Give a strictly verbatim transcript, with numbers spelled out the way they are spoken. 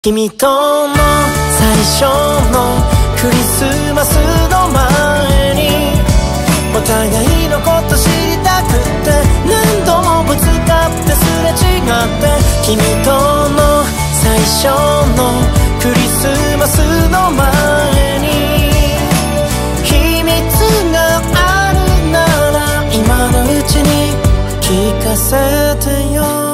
君との最初のクリスマスの前にお互いのこと知りたくて何度もぶつかってすれ違って君との最初のクリスマスの前に秘密があるなら今のうちに聞かせてよ。